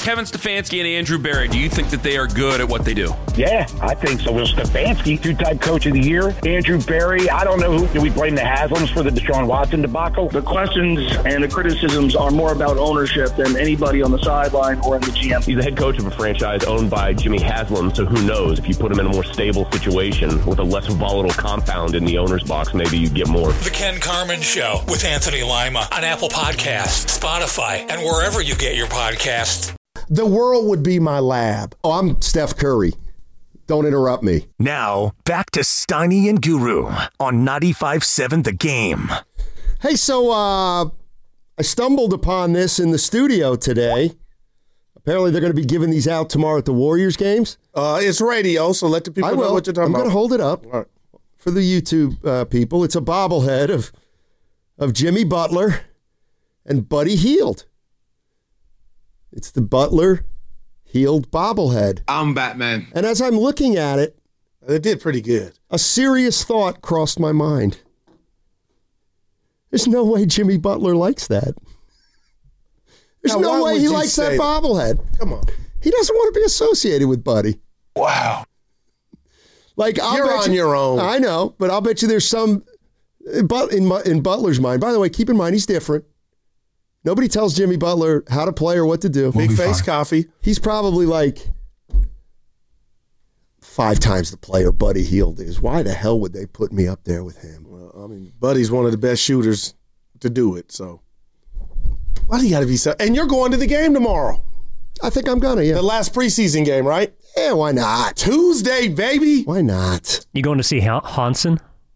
Kevin Stefanski and Andrew Berry, do you think that they are good at what they do? Yeah, I think so. Will Stefanski, two-time coach of the year. Andrew Berry, I don't know who. Do we blame the Haslams for the Deshaun Watson debacle? The questions and the criticisms are more about ownership than anybody on the sideline or in the GM. He's the head coach of a franchise owned by Jimmy Haslam, so who knows? If you put him in a more stable situation with a less volatile compound in the owner's box, maybe you get more. The Ken Carman Show with Anthony Lima on Apple Podcasts, Spotify, and wherever you get your podcasts. The world would be my lab. Oh, I'm Steph Curry. Don't interrupt me. Now, back to Steiny and Guru on 95.7 The Game. Hey, so I stumbled upon this in the studio today. Apparently, they're going to be giving these out tomorrow at the Warriors games. It's radio, so let the people know what you're talking about. I'm going to hold it up for the YouTube people. It's a bobblehead of Jimmy Butler and Buddy Hield. It's the Butler Hield bobblehead. I'm Batman. And as I'm looking at it, they did pretty good. A serious thought crossed my mind. There's no way Jimmy Butler likes that. There's no way he likes that bobblehead. Come on. He doesn't want to be associated with Buddy. Wow. Like, You're on your own. I know, but I'll bet you there's some in Butler's mind. By the way, keep in mind, he's different. Nobody tells Jimmy Butler how to play or what to do. Big face coffee. He's probably like 5 times the player Buddy Hield is. Why the hell would they put me up there with him? Well, I mean, Buddy's one of the best shooters to do it, so. Why do you got to be so? And you're going to the game tomorrow. I think I'm going to, yeah. The last preseason game, right? Yeah, why not? Tuesday, baby. Why not? You going to see Hansen?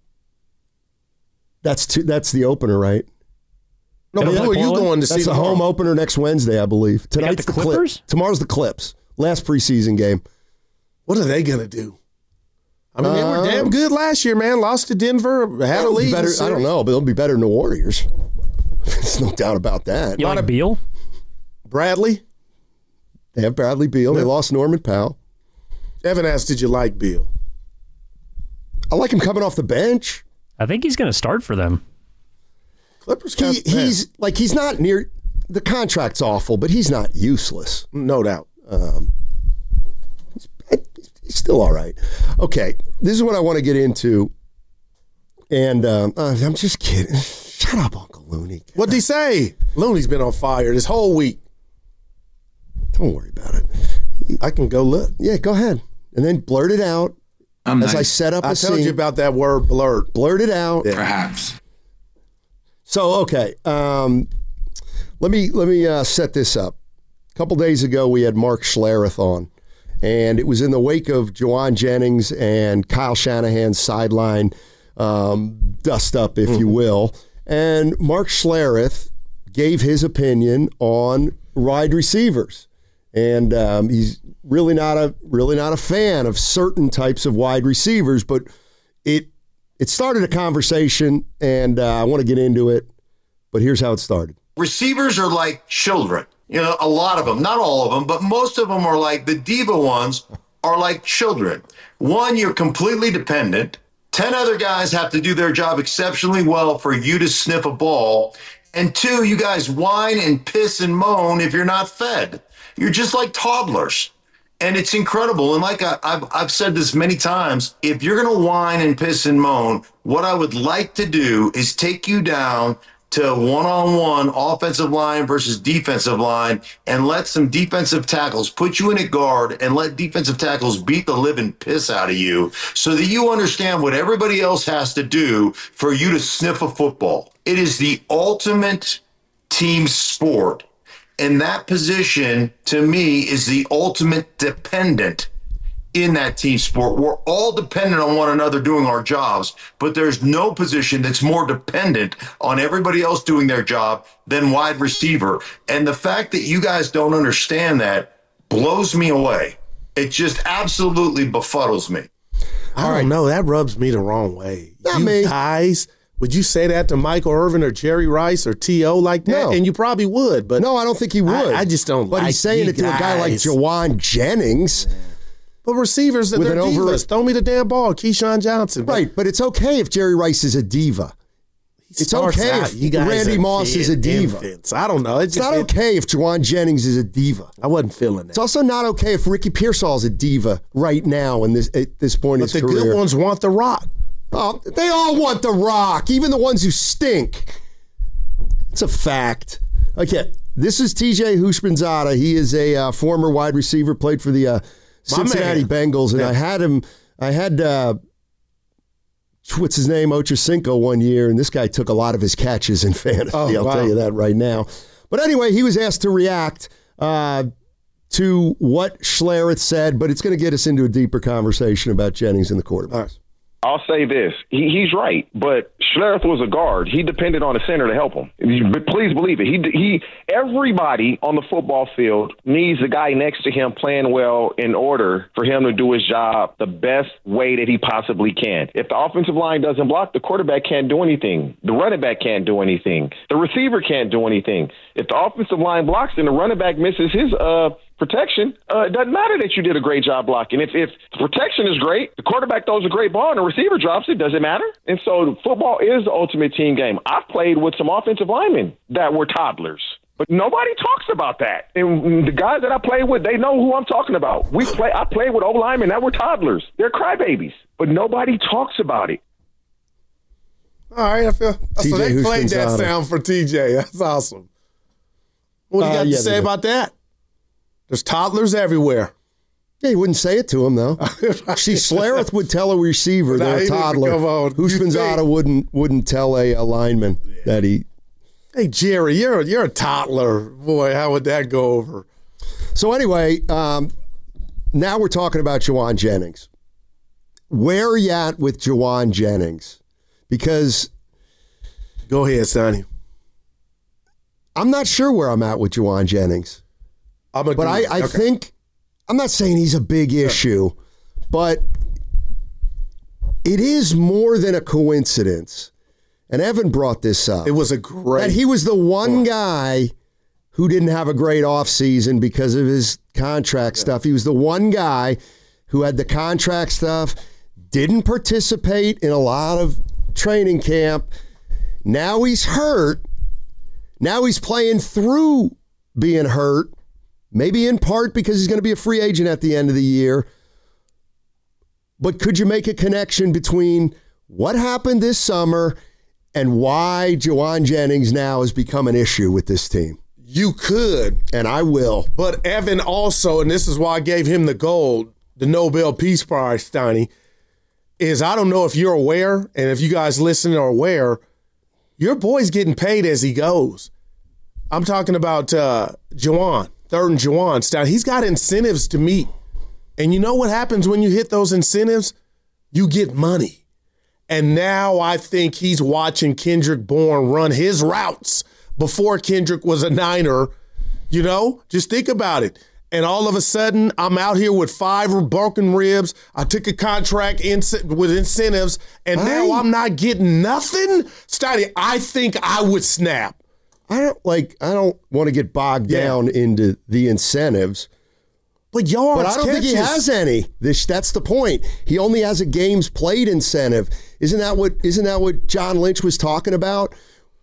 That's the opener, right? No, but who are you going to see? That's the home opener next Wednesday, I believe. Tonight's the Clippers? Tomorrow's the Clips. Last preseason game. What are they going to do? I mean, they were damn good last year, man. Lost to Denver, had a lead. I don't know, but they'll be better than the Warriors. There's no doubt about that. You like Beal? Bradley? They have Bradley Beal. They lost Norman Powell. Evan asked, did you like Beal? I like him coming off the bench. I think he's going to start for them. Clippers. He's not near. The contract's awful, but he's not useless. No doubt. He's still all right. Okay, this is what I want to get into. And I'm just kidding. Shut up, Uncle Looney. What'd he say? Looney's been on fire this whole week. Don't worry about it. I can go look. Yeah, go ahead. And then blurt it out. I set up a scene. I told you about that word, blurt. Blurt it out. Yeah. Perhaps. So, okay. Let me set this up. A couple days ago, we had Mark Schlereth on. And it was in the wake of Juwan Jennings and Kyle Shanahan's sideline dust-up, if you will. And Mark Schlereth gave his opinion on wide receivers. And he's really not a fan of certain types of wide receivers, but it started a conversation, and I want to get into it, but here's how it started. Receivers are like children. You know, a lot of them, not all of them, but most of them are like the diva ones are like children. One, you're completely dependent. 10 other guys have to do their job exceptionally well for you to sniff a ball. And 2, you guys whine and piss and moan if you're not fed. You're just like toddlers. And it's incredible. And like I've said this many times, if you're going to whine and piss and moan, what I would like to do is take you down to one-on-one offensive line versus defensive line and let some defensive tackles put you in a guard and let defensive tackles beat the living piss out of you so that you understand what everybody else has to do for you to sniff a football. It is the ultimate team sport. And that position, to me, is the ultimate dependent in that team sport. We're all dependent on one another doing our jobs, but there's no position that's more dependent on everybody else doing their job than wide receiver. And the fact that you guys don't understand that blows me away. It just absolutely befuddles me. I don't know. That rubs me the wrong way. Guys, would you say that to Michael Irvin or Jerry Rice or T.O. like that? No. And you probably would. But no, I don't think he would. I just don't But like he's saying it to a guy like Juwan Jennings. But receivers, they're divas. Throw me the damn ball, Keyshawn Johnson. Right, but it's okay if Jerry Rice is a diva. It's okay if Randy Moss is a diva. Infants. I don't know. It's not okay if Juwan Jennings is a diva. I wasn't feeling that. It's also not okay if Ricky Pearsall is a diva right now at this point in his career. But the good ones want the rock. Oh, they all want the rock, even the ones who stink. It's a fact. Okay, this is TJ Houshmandzadeh. He is a former wide receiver, played for the Cincinnati Bengals, and I had what's his name, Ochocinco one year, and this guy took a lot of his catches in fantasy. I'll tell you that right now. But anyway, he was asked to react to what Schlereth said, but it's going to get us into a deeper conversation about Jennings and the quarterbacks. I'll say this. He's right, but Schlereth was a guard. He depended on a center to help him. But please believe it. Everybody on the football field needs a guy next to him playing well in order for him to do his job the best way that he possibly can. If the offensive line doesn't block, the quarterback can't do anything. The running back can't do anything. The receiver can't do anything. If the offensive line blocks and the running back misses his protection, it doesn't matter that you did a great job blocking. If the protection is great, the quarterback throws a great ball and the receiver drops it, does it matter? And so football is the ultimate team game. I've played with some offensive linemen that were toddlers, but nobody talks about that. And the guys that I play with, they know who I'm talking about. I played with old linemen that were toddlers. They're crybabies, but nobody talks about it. All right, I feel so they played that sound for TJ. That's awesome. What do you got to say about that? There's toddlers everywhere. Yeah, he wouldn't say it to him, though. See, Schlereth would tell a receiver they're a toddler. Houshmandzadeh wouldn't tell a lineman that he... Hey, Jerry, you're a toddler. Boy, how would that go over? So anyway, now we're talking about Juwan Jennings. Where are you at with Juwan Jennings? Because... Go ahead, Sonny. I'm not sure where I'm at with Juwan Jennings. But I think, I'm not saying he's a big issue, but it is more than a coincidence. And Evan brought this up. It was a great... And he was the one guy who didn't have a great offseason because of his contract stuff. He was the one guy who had the contract stuff, didn't participate in a lot of training camp. Now he's hurt. Now he's playing through being hurt. Maybe in part because he's going to be a free agent at the end of the year. But could you make a connection between what happened this summer and why Juwan Jennings now has become an issue with this team? You could. And I will. But Evan also, and this is why I gave him the gold, the Nobel Peace Prize, Steiny, is I don't know if you're aware, and if you guys listening are aware, your boy's getting paid as he goes. I'm talking about Juwan. Third and Juwan, he's got incentives to meet. And you know what happens when you hit those incentives? You get money. And now I think he's watching Kendrick Bourne run his routes before Kendrick was a Niner. You know, just think about it. And all of a sudden, I'm out here with 5 broken ribs. I took a contract with incentives, and now I'm not getting nothing? Steiny, I think I would snap. I don't want to get bogged down into the incentives. But I don't think he has any. That's the point. He only has a games played incentive. Isn't that what John Lynch was talking about?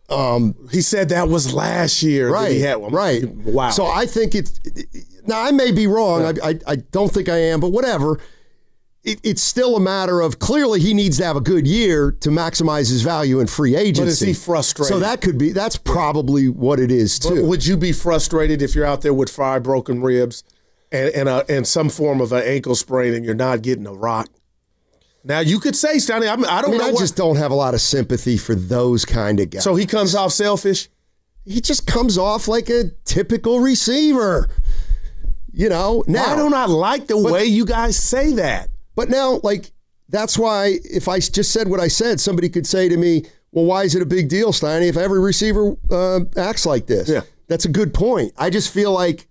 He said that was last year. Right. That he had one. Right. Wow. So I think now I may be wrong. Yeah. I don't think I am, but whatever. It's still a matter of clearly he needs to have a good year to maximize his value in free agency. But is he frustrated? So that's probably what it is too. But would you be frustrated if you're out there with 5 broken ribs and some form of an ankle sprain and you're not getting a rock? Now you could say, Stanley, I just don't have a lot of sympathy for those kind of guys. So he comes off selfish? He just comes off like a typical receiver. You know, now I do not like the way you guys say that. But now, that's why if I just said what I said, somebody could say to me, well, why is it a big deal, Steiny, if every receiver acts like this? Yeah. That's a good point. I just feel like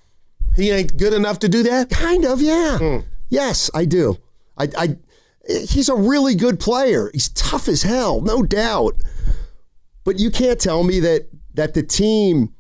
he ain't good enough to do that? Kind of, yeah. Yes, I do. He's a really good player. He's tough as hell, no doubt. But you can't tell me that the team,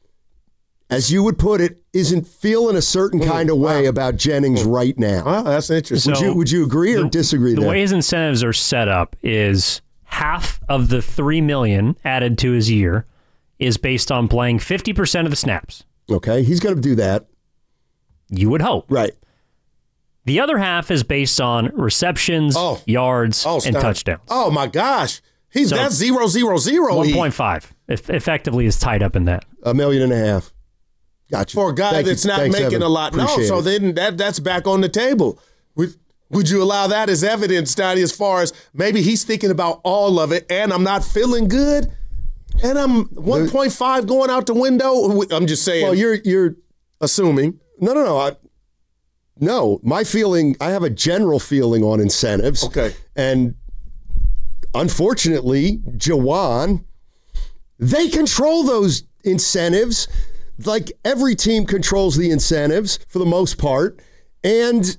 as you would put it, isn't feeling a certain kind of way about Jennings right now. Well, that's interesting. Would you agree or disagree the there? way his incentives are set up is half of the $3 million added to his year is based on playing 50% of the snaps. Okay, he's going to do that. You would hope. Right. The other half is based on receptions, yards, and touchdowns. Oh, my gosh. That's 0, 0, 0. 1.5 effectively is tied up in that. $1.5 million. Gotcha. For a guy that's not making Evan. a lot. Appreciate So it. then that's back on the table. Would you allow that as evidence, Donnie, as far as maybe he's thinking about all of it and I'm not feeling good and I'm 1.5 going out the window? I'm just saying. Well, you're assuming. No. No, my feeling, I have a general feeling on incentives. Okay. And unfortunately, Juwan, they control those incentives. Like every team controls the incentives for the most part. And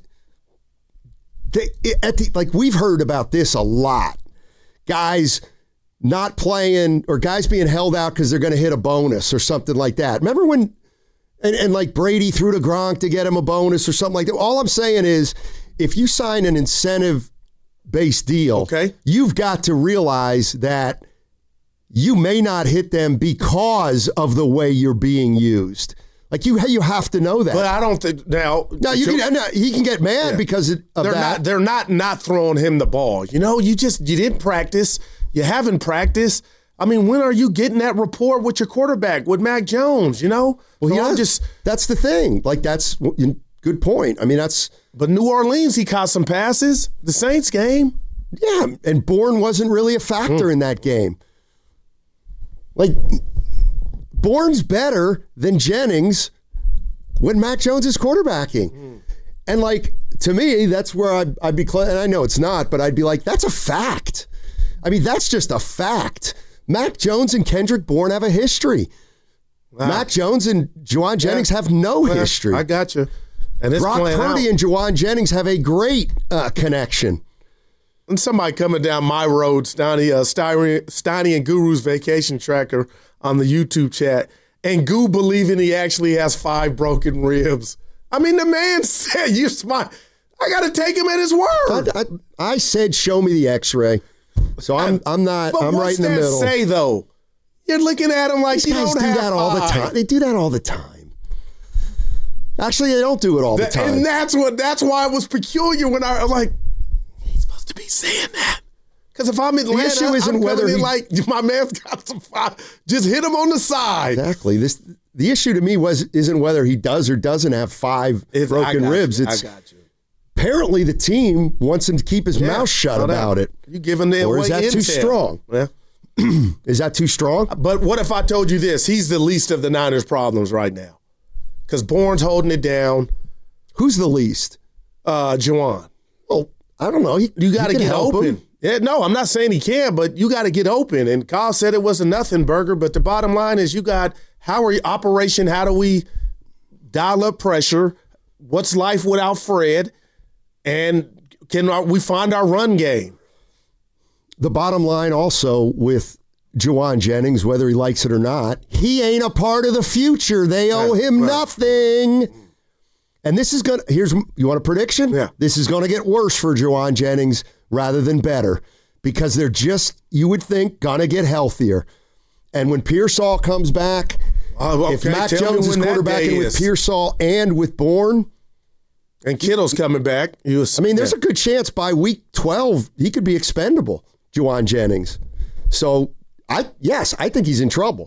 we've heard about this a lot. Guys not playing or guys being held out because they're going to hit a bonus or something like that. Remember when and like Brady threw to Gronk to get him a bonus or something like that? All I'm saying is if you sign an incentive-based deal, you've got to realize that you may not hit them because of the way you're being used. Like you have to know that. But I don't think now. He can get mad because of that. They're not throwing him the ball. You didn't practice. You haven't practiced. I mean, when are you getting that rapport with your quarterback, with Mac Jones? Well, that's the thing. Like that's good point. I mean, But New Orleans, he caught some passes. The Saints game. Yeah, and Bourne wasn't really a factor in that game. Like, Bourne's better than Jennings when Mac Jones is quarterbacking. And, like, to me, that's where I'd be, and I know it's not, but I'd be like, that's a fact. I mean, that's just a fact. Mac Jones and Kendrick Bourne have a history. Wow. Mac Jones and Juwan Jennings have no history. I got you. And Brock Purdy and Juwan Jennings have a great connection. And somebody coming down my road, Steiny and Guru's vacation tracker on the YouTube chat, and Goo believing he actually has 5 broken ribs. I mean, the man said, "You're smart." I got to take him at his word. I said, "Show me the X-ray." So I'm not. But I'm right in the middle. What's that say though? You're looking at him like you don't have that all the time. They do that all the time. Actually, they don't do it all the time. And that's why it was peculiar when I like. He's supposed to be saying that. Because if I'm in Atlanta, the issue isn't whether like my man's got some fire. Just hit him on the side. Exactly. The issue to me isn't whether he does or doesn't have 5 broken ribs. I got you. Apparently the team wants him to keep his mouth shut about it. You giving them or is that too strong? Yeah. Is that too strong? But what if I told you this? He's the least of the Niners' problems right now. Because Bourne's holding it down. Who's the least? Juwan. Well, I don't know. You got to get open. Yeah, no, I'm not saying he can, but you got to get open. And Kyle said it was a nothing burger, but the bottom line is how do we dial up pressure? What's life without Fred? And can we find our run game? The bottom line also with Juwan Jennings, whether he likes it or not, he ain't a part of the future. They owe him nothing. And this is you want a prediction? Yeah. This is going to get worse for Juwan Jennings rather than better because they're just, you would think, going to get healthier. And when Pearsall comes back, if Mac Jones is quarterbacking with Pearsall and with Bourne, and Kittle's coming back. There's a good chance by week 12 he could be expendable, Juwan Jennings. So, I think he's in trouble.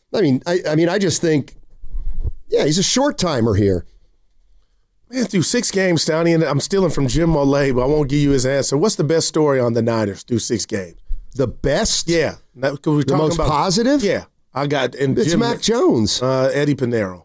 I just think, he's a short timer here. Man, through 6 games, Downey, and I'm stealing from Jim Molay, but I won't give you his answer. What's the best story on the Niners through 6 games? The best? Yeah. The most positive? Yeah. I got it's Jim, Mac Jones. Eddie Pinero.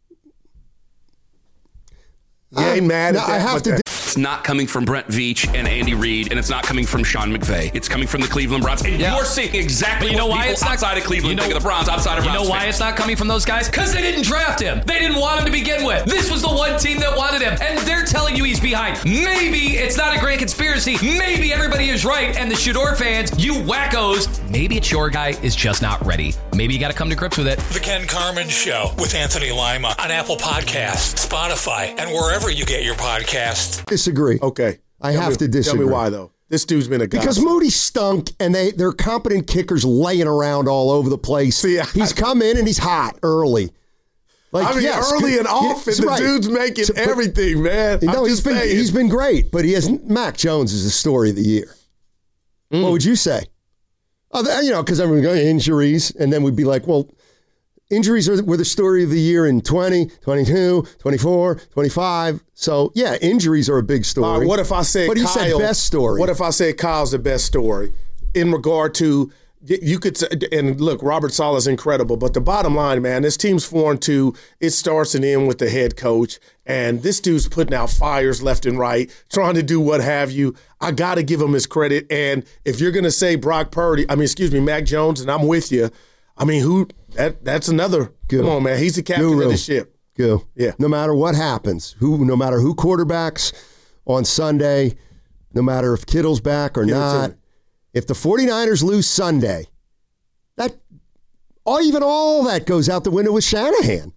Yeah, ain't mad at that. I have to. It's not coming from Brent Veach and Andy Reid, and it's not coming from Sean McVay. It's coming from the Cleveland Browns. And you're seeing exactly why it's not outside of Cleveland. Think of the Browns outside of Browns. You know why it's not coming from those guys? Because they didn't draft him. They didn't want him to begin with. This was the one team that wanted him, and they're telling you he's behind. Maybe it's not a great conspiracy. Maybe everybody is right, and the Shador fans, you wackos, maybe it's your guy is just not ready. Maybe you got to come to grips with it. The Ken Carman Show with Anthony Lima on Apple Podcasts, Spotify, and wherever you get your podcasts. Disagree. Okay. I have to disagree. Tell me why, though. This dude's been a godsend. Because Moody stunk, and they're competent kickers laying around all over the place. See, he's come in and he's hot early. Like, early and often, the dude's making everything, man. No, he's been great, but he hasn't. Mac Jones is the story of the year. What would you say? Because everyone goes injuries, and then we'd be like, well, injuries were the story of the year in 20, 22, 24, 25. So, yeah, injuries are a big story. What if I said But he said best story. What if I said Kyle's the best story in regard to, you could say, and look, Robert Saleh's incredible, but the bottom line, man, this team's 4-2. It starts and ends with the head coach, and this dude's putting out fires left and right, trying to do what have you. I got to give him his credit, and if you're going to say Mac Jones, and I'm with you, that's another. Come on, man. He's the captain of the ship. Go. Yeah. No matter what happens, no matter who quarterbacks on Sunday, no matter if Kittle's back or not, if the 49ers lose Sunday, all that goes out the window with Shanahan.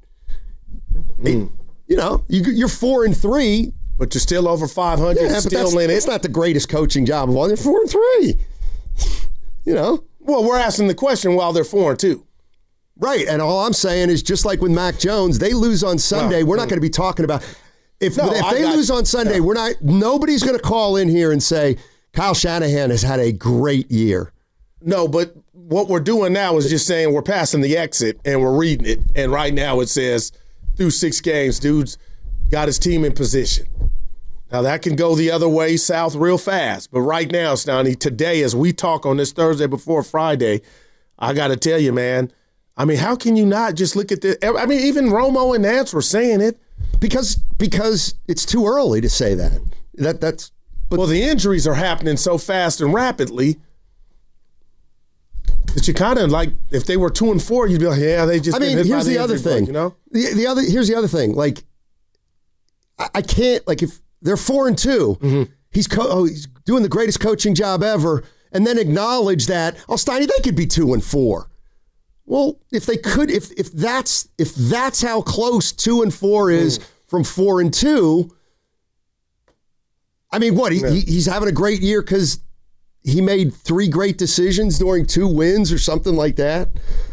You're 4-3. But you're still over 500. Yeah, still in it. It's not the greatest coaching job of all. They're 4-3. Well, we're asking the question while they're 4-2. Right, and all I'm saying is just like with Mac Jones, they lose on Sunday. We're not going to be talking about if they lose on Sunday. Nobody's going to call in here and say Kyle Shanahan has had a great year. No, but what we're doing now is just saying we're passing the exit and we're reading it, and right now it says through 6 games, dude's got his team in position. Now, that can go the other way south real fast. But right now, Stoney, today, as we talk on this Thursday before Friday, I got to tell you, man, how can you not just look at this? Even Romo and Nance were saying it. Because it's too early to say that. But the injuries are happening so fast and rapidly that you kind of like, if they were 2-4, you'd be like, yeah, they just been hit by the other thing. Here's the other thing. Like, I can't, like, if they're 4-2. He's doing the greatest coaching job ever, and then acknowledge that Steiny, they could be 2-4. Well, if they could, if that's how close 2-4 is from 4-2. He's having a great year because he made 3 great decisions during 2 wins or something like that.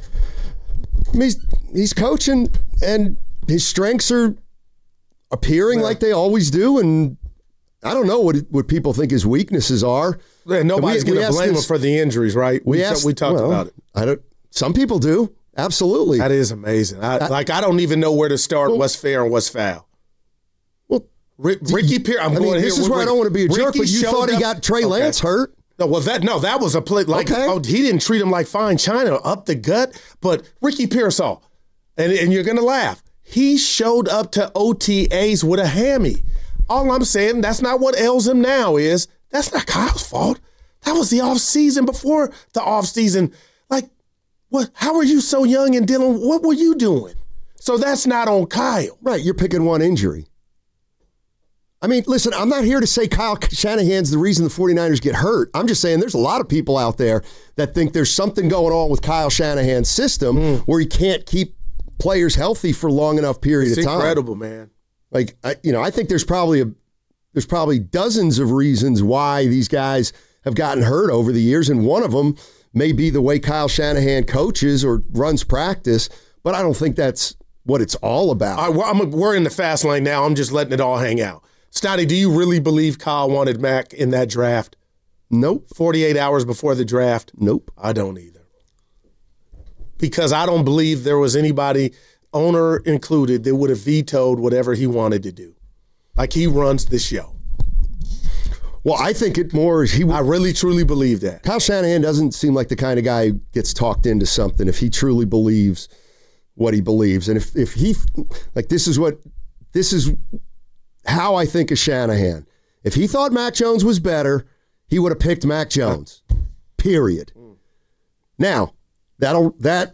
He's coaching, and his strengths are appearing like they always do, and I don't know what people think his weaknesses are. Yeah, nobody's going to blame him for the injuries, right? We talked about it. Some people do, absolutely. That is amazing. I don't even know where to start. What's fair and what's foul. Well, Ricky Pierce. This is where I don't want to be a jerk, but you thought he got Trey Lance hurt. That was a play. He didn't treat him like fine china up the gut, but Ricky Pearsall, and you're going to laugh. He showed up to OTAs with a hammy. All I'm saying, that's not what ails him now is. That's not Kyle's fault. That was the offseason before the offseason. Like, what? How are you so young and dealing? What were you doing? So that's not on Kyle. Right, you're picking one injury. Listen, I'm not here to say Kyle Shanahan's the reason the 49ers get hurt. I'm just saying there's a lot of people out there that think there's something going on with Kyle Shanahan's system where he can't keep players healthy for long enough period of time. It's incredible, man. Like, I think there's probably dozens of reasons why these guys have gotten hurt over the years, and one of them may be the way Kyle Shanahan coaches or runs practice, but I don't think that's what it's all about. We're in the fast lane now. I'm just letting it all hang out. Stotty, do you really believe Kyle wanted Mac in that draft? Nope. 48 hours before the draft? Nope. I don't either. Because I don't believe there was anybody, owner included, that would have vetoed whatever he wanted to do. Like, he runs the show. Well, I think it more is I really, truly believe that. Kyle Shanahan doesn't seem like the kind of guy who gets talked into something if he truly believes what he believes. And if he, like, this is how I think of Shanahan. If he thought Mac Jones was better, he would have picked Mac Jones. Period. Now, that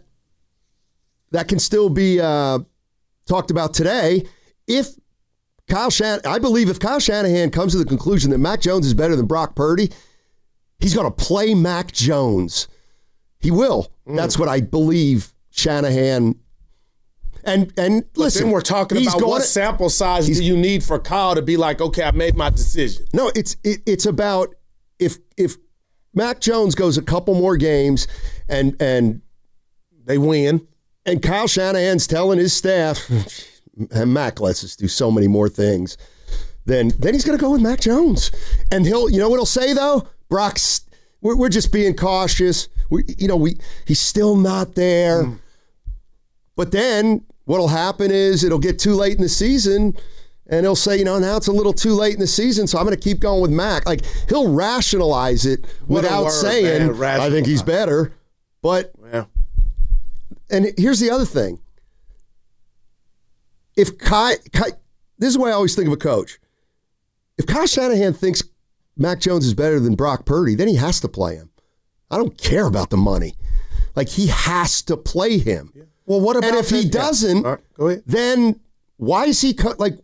can still be talked about today. I believe if Kyle Shanahan comes to the conclusion that Mac Jones is better than Brock Purdy, he's going to play Mac Jones. He will. That's what I believe Shanahan. And listen, then we're talking about what sample size do you need for Kyle to be like, okay, I made my decision. No, it's about if Mac Jones goes a couple more games and they win, and Kyle Shanahan's telling his staff, and Mac lets us do so many more things, then he's going to go with Mac Jones. And he'll, you know what he'll say though? Brock's, we're just being cautious. He's still not there. But then what'll happen is it'll get too late in the season, and he'll say, now it's a little too late in the season, so I'm going to keep going with Mac. Like, he'll rationalize it without saying, I think he's better. But, and here's the other thing. If this is the way I always think of a coach. If Kyle Shanahan thinks Mac Jones is better than Brock Purdy, then he has to play him. I don't care about the money. Like, he has to play him. Yeah. Well, what about? And if he doesn't, right, go ahead. Then why is he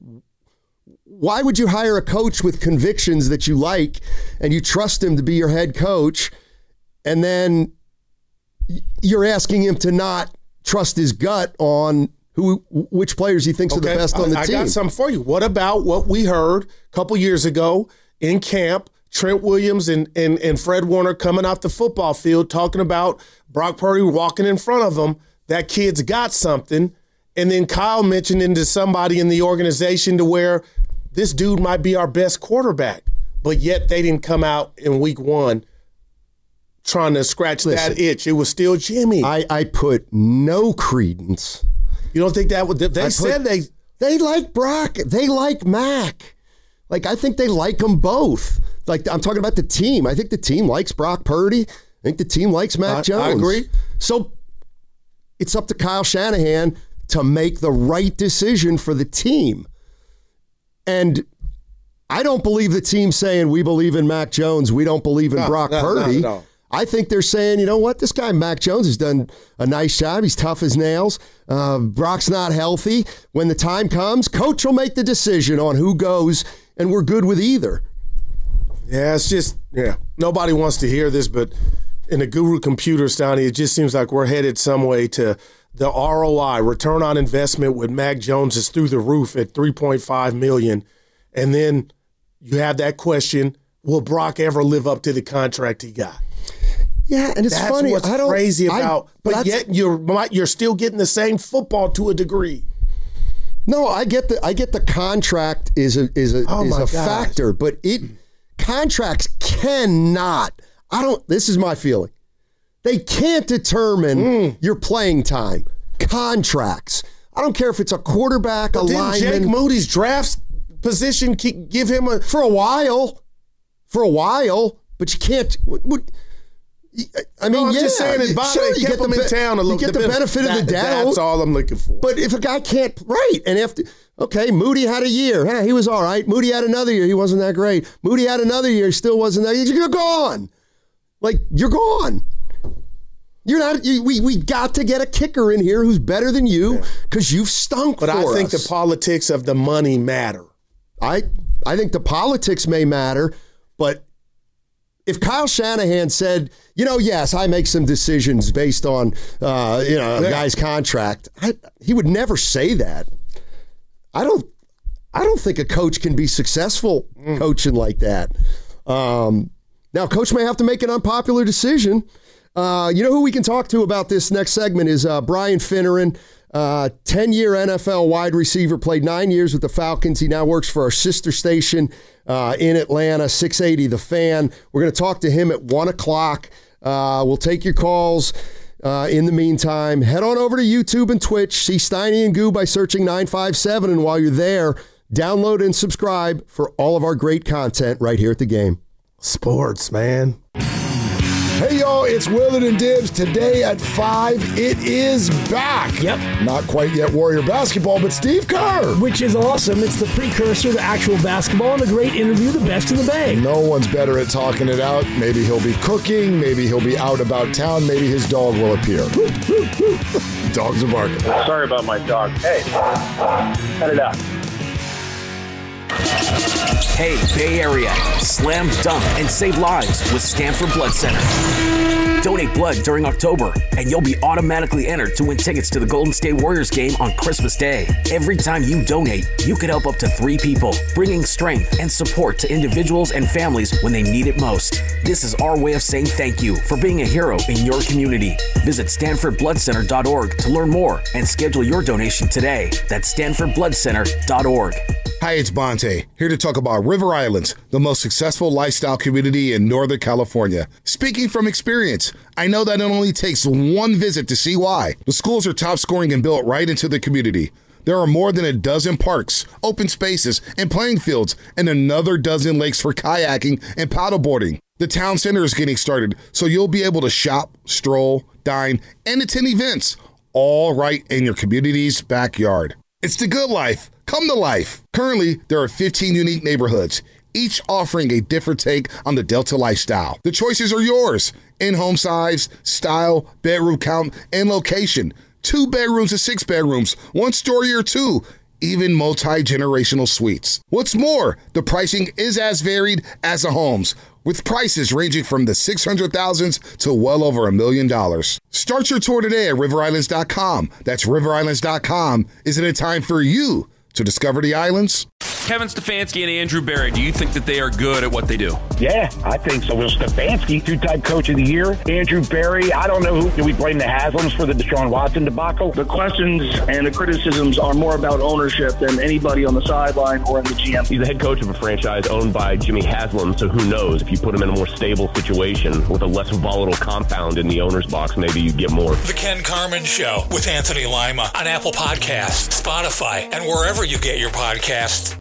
why would you hire a coach with convictions that you like and you trust him to be your head coach, and then you're asking him to not trust his gut on which players he thinks are the best on the team? I got something for you. What about what we heard a couple years ago in camp? Trent Williams and Fred Warner coming off the football field talking about Brock Purdy walking in front of them. That kid's got something. And then Kyle mentioned into somebody in the organization to where this dude might be our best quarterback. But yet they didn't come out in week one trying to scratch that itch. It was still Jimmy. I put no credence. You don't think that would? They like Brock. They like Mac. Like, I think they like them both. Like, I'm talking about the team. I think the team likes Brock Purdy. I think the team likes Mac Jones. I agree. So it's up to Kyle Shanahan to make the right decision for the team. And I don't believe the team saying we believe in Mac Jones, we don't believe in Brock Purdy. No. I think they're saying, you know what, this guy Mac Jones has done a nice job. He's tough as nails. Brock's not healthy. When the time comes, coach will make the decision on who goes, and we're good with either. Yeah, it's just, nobody wants to hear this, but in the Guru computer, Stoney, it just seems like we're headed some way to the ROI, return on investment with Mac Jones is through the roof at $3.5 million. And then you have that question, will Brock ever live up to the contract he got? Yeah, and it's That's funny. What's crazy about, but yet you're still getting the same football to a degree. No, I get the contract is a factor, but contracts cannot. This is my feeling. They can't determine your playing time. Contracts. I don't care if it's a quarterback, a lineman. Didn't Jake Moody's draft position give him for a while, but you can't. I mean, I'm just saying it. Sure, you kept him in town a little. You get the benefit of the doubt. That's all I'm looking for. But if a guy can't, and Moody had a year. He was all right. Moody had another year. He wasn't that great. Moody had another year. He still wasn't that. You're gone. Like, you're gone. You're not. We got to get a kicker in here who's better than you because you've stunk for us. But I think the politics of the money matter. I think the politics may matter, but if Kyle Shanahan said, yes, I make some decisions based on a guy's contract, he would never say that. I don't think a coach can be successful coaching like that. Now, coach may have to make an unpopular decision. Who we can talk to about this next segment is Brian Finneran, 10-year NFL wide receiver, played 9 years with the Falcons. He now works for our sister station in Atlanta, 680 The Fan. We're going to talk to him at 1 o'clock. We'll take your calls. In the meantime, head on over to YouTube and Twitch. See Steiny and Goo by searching 957. And while you're there, download and subscribe for all of our great content right here at The Game. Sports, man. Hey, y'all, it's Willard and Dibs. Today at 5, it is back. Yep. Not quite yet Warrior basketball, but Steve Kerr. Which is awesome. It's the precursor to actual basketball and a great interview, the best in the Bay. No one's better at talking it out. Maybe he'll be cooking. Maybe he'll be out about town. Maybe his dog will appear. Dogs are barking. Sorry about my dog. Hey, cut it out. Hey, Bay Area, slam dunk and save lives with Stanford Blood Center. Donate blood during October, and you'll be automatically entered to win tickets to the Golden State Warriors game on Christmas Day. Every time you donate, you could help up to 3 people, bringing strength and support to individuals and families when they need it most. This is our way of saying thank you for being a hero in your community. Visit StanfordBloodCenter.org to learn more and schedule your donation today. That's StanfordBloodCenter.org. Hi, it's Bonte, here to talk about River Islands, the most successful lifestyle community in Northern California. Speaking from experience, I know that it only takes one visit to see why. The schools are top scoring and built right into the community. There are more than a dozen parks, open spaces, and playing fields, and another dozen lakes for kayaking and paddleboarding. The town center is getting started, so you'll be able to shop, stroll, dine, and attend events, all right in your community's backyard. It's the good life. Come to life. Currently, there are 15 unique neighborhoods, each offering a different take on the Delta lifestyle. The choices are yours. In-home size, style, bedroom count, and location. 2 bedrooms to 6 bedrooms, 1 story or 2, even multi-generational suites. What's more, the pricing is as varied as the homes, with prices ranging from the $600,000s to well over $1 million. Start your tour today at riverislands.com. That's riverislands.com. Isn't it time for you to discover the islands? Kevin Stefanski and Andrew Berry, do you think that they are good at what they do? Yeah, I think so. Will Stefanski, 2-time coach of the year. Andrew Berry, I don't know who. Do we blame the Haslams for the Deshaun Watson debacle? The questions and the criticisms are more about ownership than anybody on the sideline or in the GM. He's the head coach of a franchise owned by Jimmy Haslam, so who knows? If you put him in a more stable situation with a less volatile compound in the owner's box, maybe you get more. The Ken Carman Show with Anthony Lima on Apple Podcasts, Spotify, and wherever you get your podcasts.